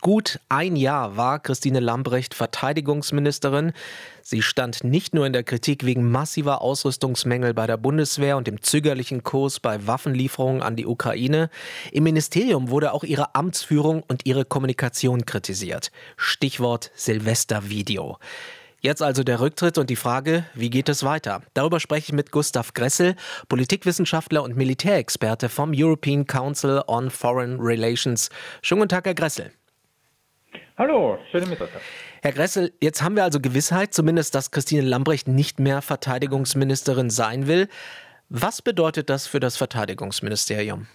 Gut ein Jahr war Christine Lambrecht Verteidigungsministerin. Sie stand nicht nur in der Kritik wegen massiver Ausrüstungsmängel bei der Bundeswehr und dem zögerlichen Kurs bei Waffenlieferungen an die Ukraine. Im Ministerium wurde auch ihre Amtsführung und ihre Kommunikation kritisiert. Stichwort Silvestervideo. Jetzt also der Rücktritt und die Frage, wie geht es weiter? Darüber spreche ich mit Gustav Gressel, Politikwissenschaftler und Militärexperte vom European Council on Foreign Relations. Schönen guten Tag, Herr Gressel. Hallo, schöne Mittag. Herr Gressel, jetzt haben wir also Gewissheit, zumindest, dass Christine Lambrecht nicht mehr Verteidigungsministerin sein will. Was bedeutet das für das Verteidigungsministerium?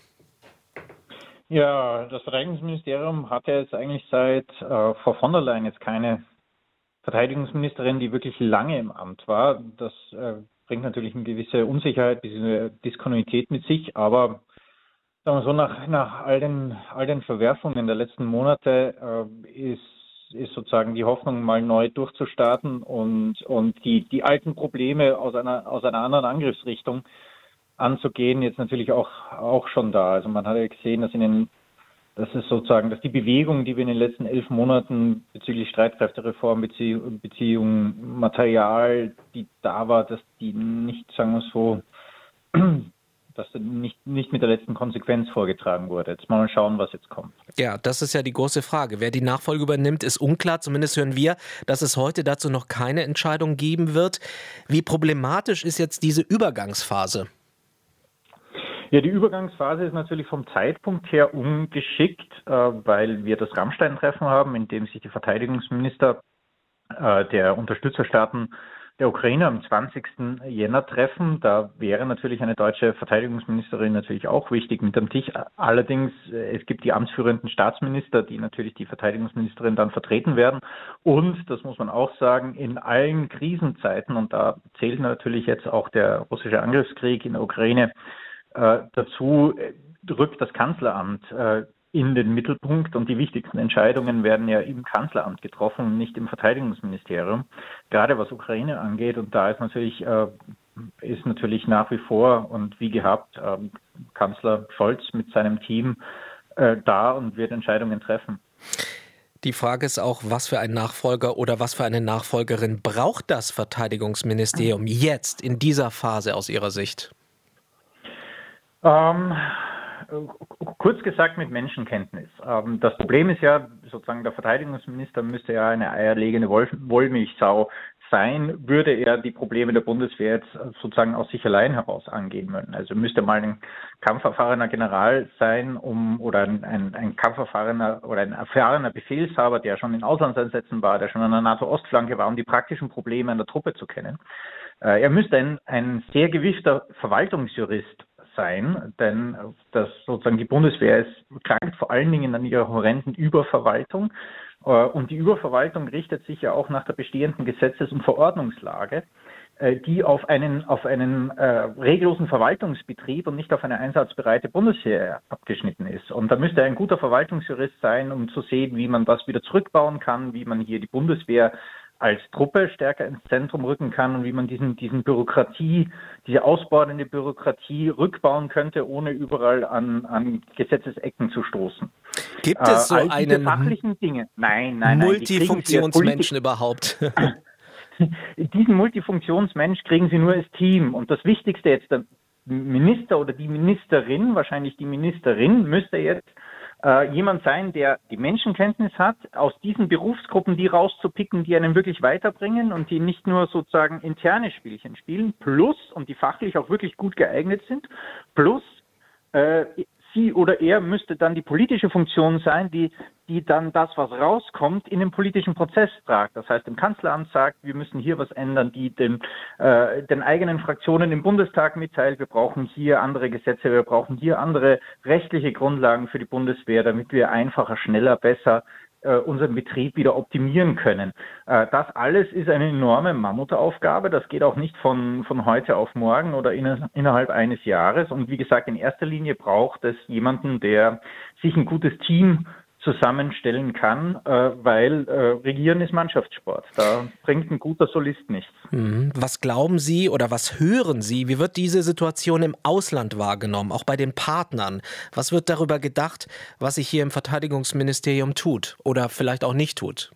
Ja, das Verteidigungsministerium hat ja jetzt eigentlich seit Frau von der Leyen jetzt keine Verteidigungsministerin, die wirklich lange im Amt war. Das bringt natürlich eine gewisse Unsicherheit, diese Diskontinuität mit sich, aber sagen wir so, nach all den Verwerfungen der letzten Monate ist sozusagen die Hoffnung, mal neu durchzustarten und die alten Probleme aus einer anderen Angriffsrichtung anzugehen, jetzt natürlich auch schon da. Also man hat ja gesehen, dass dass die Bewegung, die wir in den letzten 11 Monaten bezüglich Streitkräftereform, Beziehung Material, die da war, dass die nicht, sagen wir so, dass nicht mit der letzten Konsequenz vorgetragen wurde. Jetzt mal schauen, was jetzt kommt. Ja, das ist ja die große Frage. Wer die Nachfolge übernimmt, ist unklar. Zumindest hören wir, dass es heute dazu noch keine Entscheidung geben wird. Wie problematisch ist jetzt diese Übergangsphase? Ja, die Übergangsphase ist natürlich vom Zeitpunkt her ungeschickt, weil wir das Ramstein-Treffen haben, in dem sich die Verteidigungsminister der Unterstützerstaaten der Ukraine am 20. Jänner treffen. Da wäre natürlich eine deutsche Verteidigungsministerin natürlich auch wichtig mit am Tisch. Allerdings, es gibt die amtsführenden Staatsminister, die natürlich die Verteidigungsministerin dann vertreten werden. Und, das muss man auch sagen, in allen Krisenzeiten, und da zählt natürlich jetzt auch der russische Angriffskrieg in der Ukraine, dazu rückt das Kanzleramt in den Mittelpunkt und die wichtigsten Entscheidungen werden ja im Kanzleramt getroffen und nicht im Verteidigungsministerium, gerade was Ukraine angeht. Und da ist natürlich nach wie vor und wie gehabt Kanzler Scholz mit seinem Team da und wird Entscheidungen treffen. Die Frage ist auch, was für ein Nachfolger oder was für eine Nachfolgerin braucht das Verteidigungsministerium jetzt in dieser Phase aus Ihrer Sicht? Kurz gesagt mit Menschenkenntnis. Das Problem ist ja, sozusagen der Verteidigungsminister müsste ja eine eierlegende Wollmilchsau sein, würde er die Probleme der Bundeswehr jetzt sozusagen aus sich allein heraus angehen können. Also müsste mal ein kampferfahrener General sein, oder ein kampferfahrener oder ein erfahrener Befehlshaber, der schon in Auslandseinsätzen war, der schon an der NATO-Ostflanke war, um die praktischen Probleme an der Truppe zu kennen. Er müsste ein sehr gewiefter Verwaltungsjurist sein, denn die Bundeswehr krankt vor allen Dingen an ihrer horrenden Überverwaltung. Und die Überverwaltung richtet sich ja auch nach der bestehenden Gesetzes- und Verordnungslage, die auf einen regellosen Verwaltungsbetrieb und nicht auf eine einsatzbereite Bundeswehr abgeschnitten ist. Und da müsste ein guter Verwaltungsjurist sein, um zu sehen, wie man das wieder zurückbauen kann, wie man hier die Bundeswehr als Truppe stärker ins Zentrum rücken kann und wie man diese ausbordende Bürokratie rückbauen könnte, ohne überall an Gesetzesecken zu stoßen. Gibt es so einen fachlichen Dinge? Nein, Multifunktionsmenschen überhaupt? Diesen Multifunktionsmensch kriegen Sie nur als Team. Und das Wichtigste jetzt, der Minister oder die Ministerin, wahrscheinlich die Ministerin, müsste jetzt jemand sein, der die Menschenkenntnis hat, aus diesen Berufsgruppen die rauszupicken, die einen wirklich weiterbringen und die nicht nur sozusagen interne Spielchen spielen, plus, und die fachlich auch wirklich gut geeignet sind, plus sie oder er müsste dann die politische Funktion sein, die dann das, was rauskommt, in den politischen Prozess tragt. Das heißt, im Kanzleramt sagt, wir müssen hier was ändern, die den eigenen Fraktionen im Bundestag mitteilt, wir brauchen hier andere Gesetze, wir brauchen hier andere rechtliche Grundlagen für die Bundeswehr, damit wir einfacher, schneller, besser unseren Betrieb wieder optimieren können. Das alles ist eine enorme Mammutaufgabe. Das geht auch nicht von heute auf morgen oder innerhalb eines Jahres. Und wie gesagt, in erster Linie braucht es jemanden, der sich ein gutes Team zusammenstellen kann, weil Regieren ist Mannschaftssport. Da bringt ein guter Solist nichts. Was glauben Sie oder was hören Sie? Wie wird diese Situation im Ausland wahrgenommen, auch bei den Partnern? Was wird darüber gedacht, was sich hier im Verteidigungsministerium tut oder vielleicht auch nicht tut?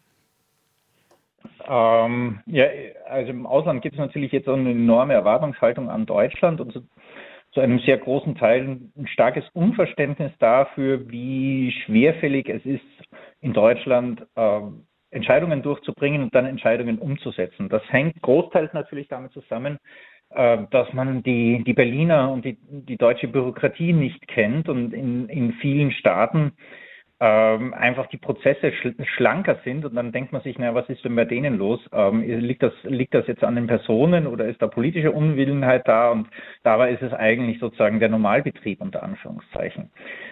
Also im Ausland gibt es natürlich jetzt auch eine enorme Erwartungshaltung an Deutschland und zu einem sehr großen Teil ein starkes Unverständnis dafür, wie schwerfällig es ist, in Deutschland Entscheidungen durchzubringen und dann Entscheidungen umzusetzen. Das hängt großteils natürlich damit zusammen, dass man die Berliner und die deutsche Bürokratie nicht kennt und in vielen Staaten einfach die Prozesse schlanker sind und dann denkt man sich, naja, was ist denn bei denen los? Liegt das jetzt an den Personen oder ist da politische Unwillenheit da? Und dabei ist es eigentlich sozusagen der Normalbetrieb unter Anführungszeichen.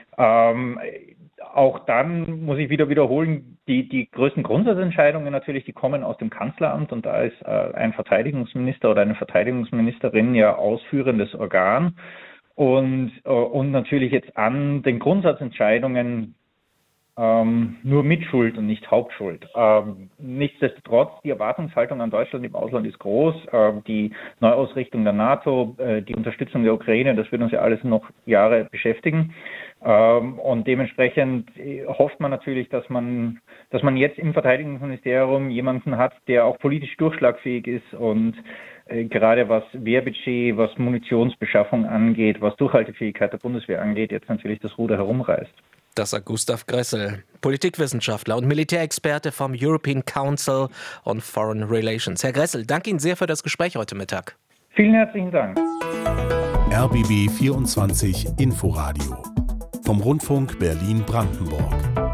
Auch dann muss ich wieder wiederholen, die größten Grundsatzentscheidungen natürlich, die kommen aus dem Kanzleramt und da ist ein Verteidigungsminister oder eine Verteidigungsministerin ja ausführendes Organ und natürlich jetzt an den Grundsatzentscheidungen nur Mitschuld und nicht Hauptschuld. Nichtsdestotrotz, die Erwartungshaltung an Deutschland im Ausland ist groß. Die Neuausrichtung der NATO, die Unterstützung der Ukraine, das wird uns ja alles noch Jahre beschäftigen. Und dementsprechend hofft man natürlich, dass man jetzt im Verteidigungsministerium jemanden hat, der auch politisch durchschlagfähig ist und gerade was Wehrbudget, was Munitionsbeschaffung angeht, was Durchhaltefähigkeit der Bundeswehr angeht, jetzt natürlich das Ruder herumreißt. Das sagt Gustav Gressel, Politikwissenschaftler und Militärexperte vom European Council on Foreign Relations. Herr Gressel, danke Ihnen sehr für das Gespräch heute Mittag. Vielen herzlichen Dank. RBB 24 Inforadio vom Rundfunk Berlin-Brandenburg.